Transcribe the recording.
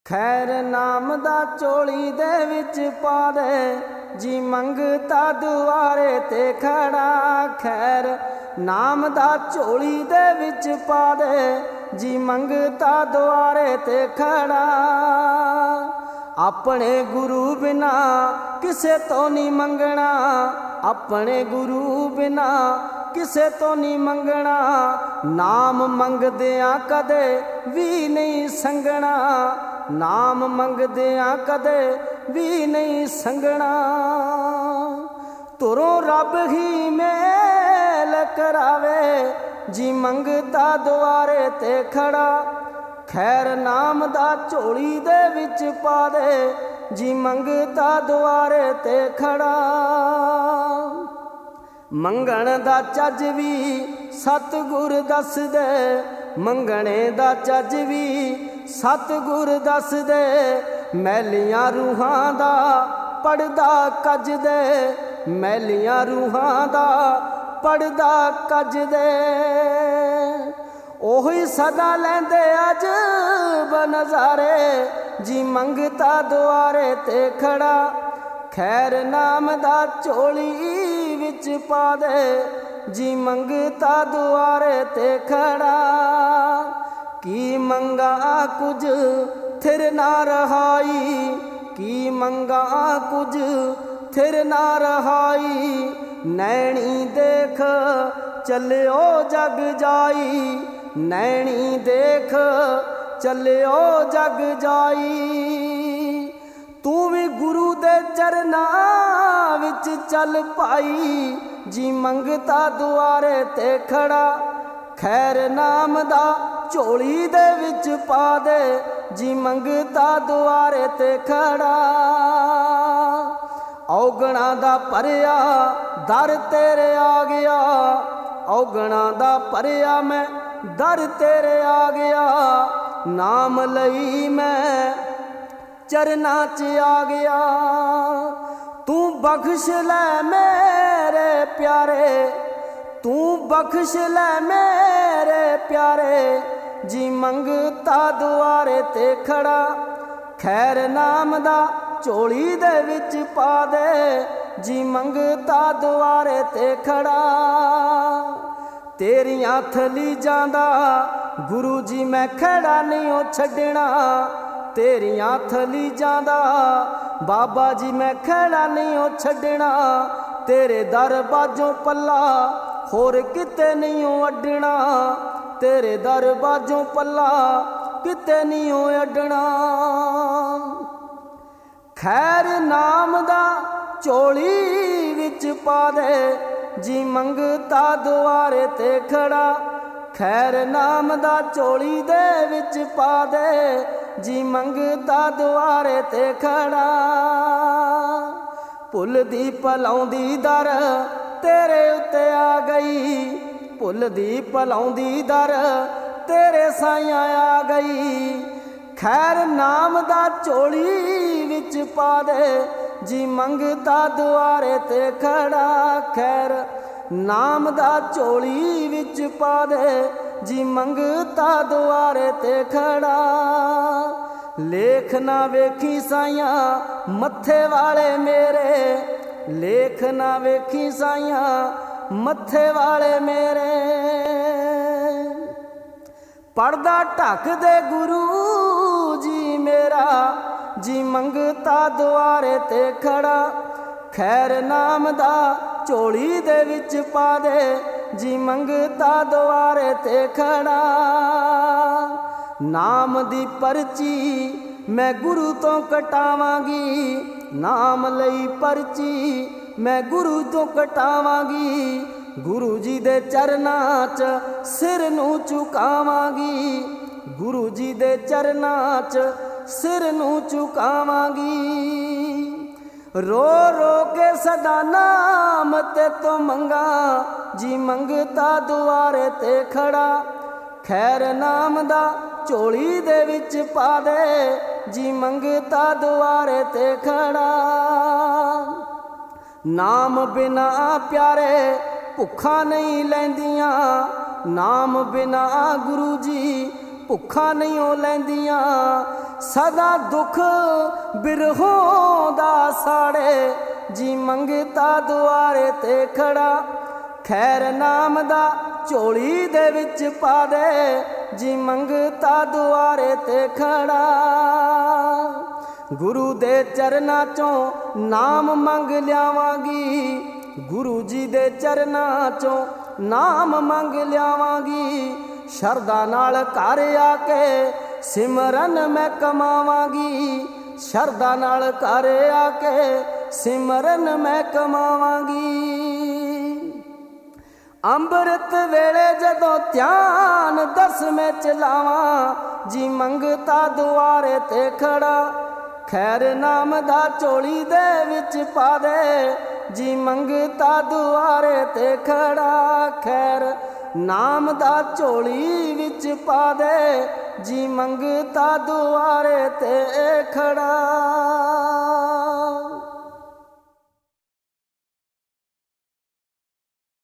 खैर नाम दा झोली दे विच पा दे, जी मंगता दुआरे ते खड़ा। खैर नाम दा झोली दे विच पा दे, जी मंगता दुआरे ते खड़ा। अपने गुरु बिना किसे तो नहीं मंगना, अपने गुरु बिना किसे तो नहीं मंगना। नाम मंगदियां कदे भी नहीं संगना, नाम मंगदियां कदे भी नहीं संगना। तुरों रब ही मेल करावे, जी मंगता दुआरे ते खड़ा। खैर नाम दा झोली दे विच पा दे, जी मंगता दुआरे ते खड़ा। मंगण दा चज भी सतगुर दस दे, मंगणे दा चज भी सतगुर दस दे। मैलियां रूहां दा पड़दा कज दे, मैलियां रूहां दा पड़दा कज दे। ओही सदा लैंदे अजब नज़ारे, जी मंगता दुआरे ते खड़ा। खैर नाम दा झोली विच पा दे, जी मंगता दुआरे ते खड़ा। की मंगा कुछ थिर ना रहाई, की मंगा कुछ थिर ना रहाई। नैनी देख चलियो जग जाई, नैनी देख चलियो जग जाई। तू भी गुरु दे चरनां विच चल पाई, जी मंगता दुआरे ते खड़ा। खैर नाम दा झोली दे विच पा दे, जी मंगता दुआरे ते खड़ा। औगणा दा भरिया दर तेरे आ गया, औगणा दा भरिया मैं दर तेरे आ गया। नाम लई मैं चरना च आ गया। तू बख्श ले मेरे प्यारे, तू बख्श ले मेरे प्यारे, जी मंगता दुआरे ते खड़ा। खैर नाम दा झोली दे विच पा दे, जी मंगता दुआरे ते खड़ा। तेरियां थलीजां दा गुरु जी मैं खड़ा नहीं ओ छड्डना, तेरियां थलीजां दा बाबा जी मैं खड़ा नहीं ओ छड्डना। तेरे दर बाजों पल्ला होर किते नहीं ओ अड्डना, तेरे दर बाजों पल्ला किते नहीं ओ अड्डना। खैर नाम दा झोली विच पा दे, जी मंगता दुआरे ते खड़ा। खैर नाम दा झोली दे विच पा दे, जी मंगता दुआरे ते खड़ा। भुलदी भलाउंदी दर तेरे उत्ते आ गई, भुलदी भलाउंदी दर तेरे साइयां आ गई। खैर नाम दा झोली विच पा दे, जी मंगता दुआरे ते खड़ा। खैर नाम दा झोली विच पा दे, जी मंगता दुआरे ते खड़ा। लेख ना वेखी साइयां मत्थे वाले मेरे, लेख ना वेखी साइयां मत्थे वाले मेरे। पड़दा ढक दे गुरु जी मेरा, जी मंगता दुआरे ते खड़ा। खैर नाम दा झोली दे विच पा दे, जी मंगता दुआरे ते खड़ा। नाम दी परची मैं गुरु तो कटावांगी, नाम लई परची मैं गुरु तो कटावांगी। गुरु जी दे चरनां च सिर नूं झुकावांगी, गुरु जी दे चरनां च सिर नूं झुकावांगी। रो रो के सदा नाम ते तो मंगा, जी मंगता दुआरे ते खड़ा। खैर नाम दा झोली दे विच पा दे, जी मंगता दुआरे ते खड़ा। नाम बिना प्यारे भुखा नहीं लैंदियां, नाम बिना गुरु जी भुखा नहीं ओ लैंदियां। ਸਦਾ ਦੁੱਖ ਬਿਰਹੋਂ ਦਾ ਸਾੜੇ, ਜੀ ਮੰਗਤਾ ਦੁਆਰੇ ਤੇ ਖੜਾ। ਖੈਰ ਨਾਮ ਦਾ ਝੋਲੀ ਦੇ ਵਿੱਚ ਪਾ ਦੇ, ਜੀ ਮੰਗਤਾ ਦੁਆਰੇ ਤੇ ਖੜਾ। ਗੁਰੂ ਦੇ ਚਰਨਾਂ ਚੋਂ ਨਾਮ ਮੰਗ ਲਿਆਵਾਂਗੀ, ਗੁਰੂ ਜੀ ਦੇ ਚਰਨਾਂ ਚੋਂ ਨਾਮ ਮੰਗ ਲਿਆਵਾਂਗੀ। ਸ਼ਰਧਾ ਨਾਲ ਘਰ ਆ ਕੇ ਸਿਮਰਨ ਮੈਂ ਕਮਾਵਾਂਗੀ, ਸ਼ਰਧਾ ਨਾਲ ਘਰ ਆ ਕੇ ਸਿਮਰਨ ਮੈਂ ਕਮਾਵਾਂਗੀ। ਅੰਮ੍ਰਿਤ ਵੇਲੇ ਜਦੋਂ ਧਿਆਨ ਦਸਵੇਂ ਚ ਲਾਵਾਂ, ਜੀ ਮੰਗਤਾ ਦੁਆਰੇ ਤੇ ਖੜਾ। ਖੈਰ ਨਾਮ ਦਾ ਝੋਲੀ ਦੇ ਵਿੱਚ ਪਾ ਦੇ, ਜੀ ਮੰਗਤਾ ਦੁਆਰੇ ਤੇ ਖੜਾ। ਖੈਰ ਨਾਮ ਦਾ ਝੋਲੀ ਵਿੱਚ ਪਾ ਦੇ, ਜੀ ਮੰਗਤਾ ਦੁਆਰੇ ਤੇ ਖੜਾ।